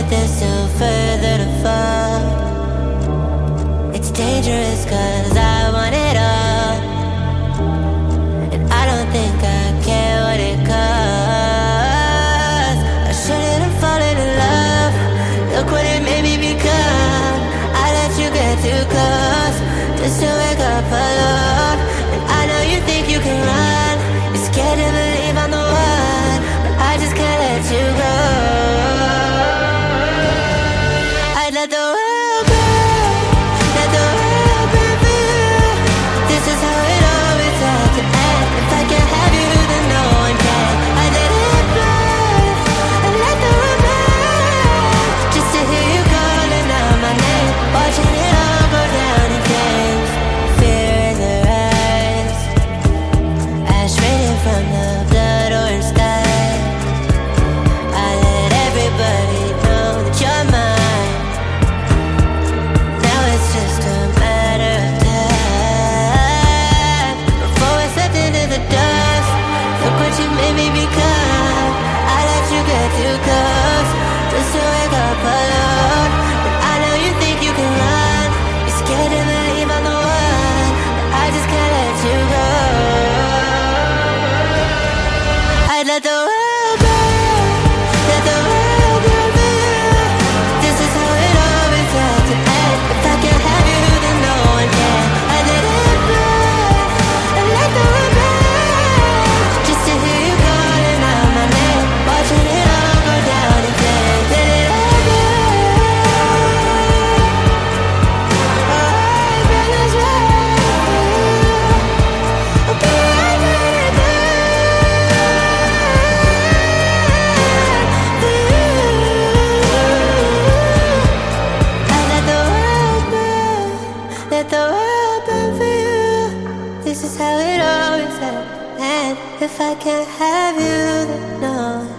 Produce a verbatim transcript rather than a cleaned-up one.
there's still further to fall. It's dangerous cause I want it all, and I don't think I care what it costs. I shouldn't have fallen in love. Look what it made me become. I let you get too close just to wake up alone. And I know you think you can run. You're scared to believe I'm the one, but I just can't let you go. I'd let the world go, let the world burn for you. This is how it always had to end. If I can't have you, then no one can. I let it burn, I let the world burn, just to hear you calling out my name, watching it all go down in flames. Fear in their eyes, ash raining from the blood orange sky. I let everybody know that you're mine. Now it's just a matter of time before we're swept into the dust. Look what you made me become. I let you get too close just to wake up alone. But I know you think you can run. You're scared to believe I'm the one, but I just can't let you go. I'd let the world go, let the world burn for you. This is how it always had to end. If I can't have you, then no one can. I let it burn, I let the world burn, just to hear you calling out my name, watching it all go down in flames. Let it all burn. Oh, burn as well. Okay, I let it burn for you. I let the world burn, let the world burn for you. This is how it always had. And if I can't have you, then no.